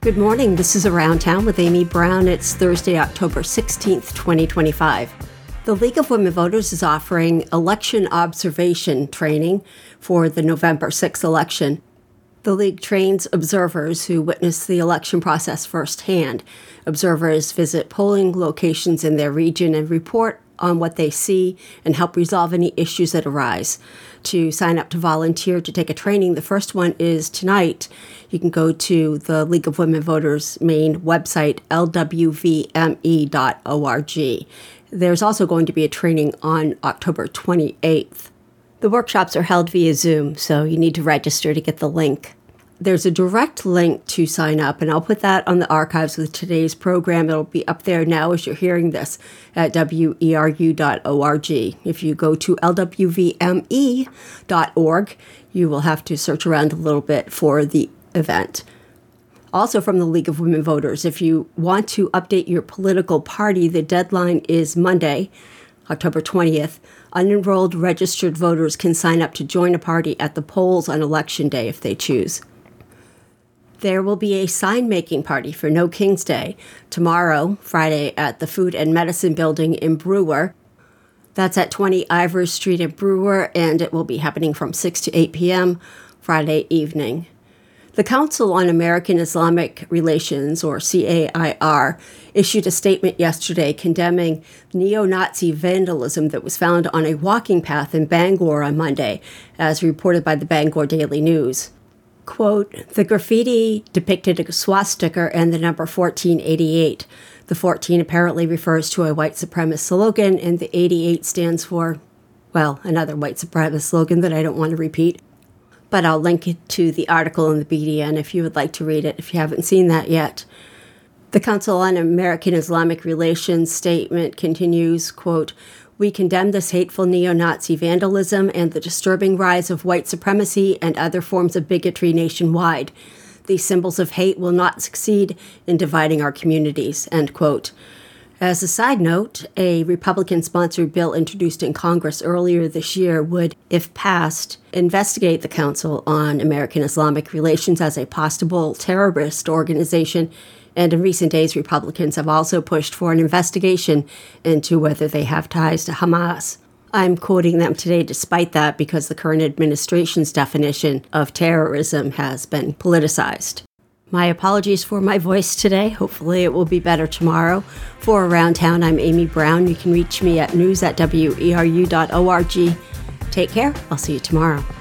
Good morning. This is Around Town with Amy Brown. It's Thursday, October 16th, 2025. The League of Women Voters is offering election observation training for the November 6th election. The League trains observers who witness the election process firsthand. Observers visit polling locations in their region and report on what they see and help resolve any issues that arise. To sign up to volunteer to take a training, the first one is tonight. You can go to the League of Women Voters main website, lwvme.org. There's also going to be a training on October 28th. The workshops are held via Zoom, so you need to register to get the link. There's a direct link to sign up, and I'll put that on the archives with today's program. It'll be up there now as you're hearing this at weru.org. If you go to lwvme.org, you will have to search around a little bit for the event. Also from the League of Women Voters, if you want to update your political party, the deadline is Monday, October 20th. Unenrolled registered voters can sign up to join a party at the polls on Election Day if they choose. There will be a sign-making party for No King's Day tomorrow, Friday, at the Food and Medicine Building in Brewer. That's at 20 Ivor Street in Brewer, and it will be happening from 6 to 8 p.m. Friday evening. The Council on American Islamic Relations, or CAIR, issued a statement yesterday condemning neo-Nazi vandalism that was found on a walking path in Bangor on Monday, as reported by the Bangor Daily News. Quote, the graffiti depicted a swastika and the number 1488. The 14 apparently refers to a white supremacist slogan, and the 88 stands for, well, another white supremacist slogan that I don't want to repeat. But I'll link it to the article in the BDN if you would like to read it, if you haven't seen that yet. The Council on American Islamic Relations statement continues, quote, we condemn this hateful neo-Nazi vandalism and the disturbing rise of white supremacy and other forms of bigotry nationwide. These symbols of hate will not succeed in dividing our communities, end quote. As a side note, a Republican-sponsored bill introduced in Congress earlier this year would, if passed, investigate the Council on American Islamic Relations as a possible terrorist organization. And in recent days, Republicans have also pushed for an investigation into whether they have ties to Hamas. I'm quoting them today despite that because the current administration's definition of terrorism has been politicized. My apologies for my voice today. Hopefully it will be better tomorrow. For Around Town, I'm Amy Brown. You can reach me at news@weru.org. Take care. I'll see you tomorrow.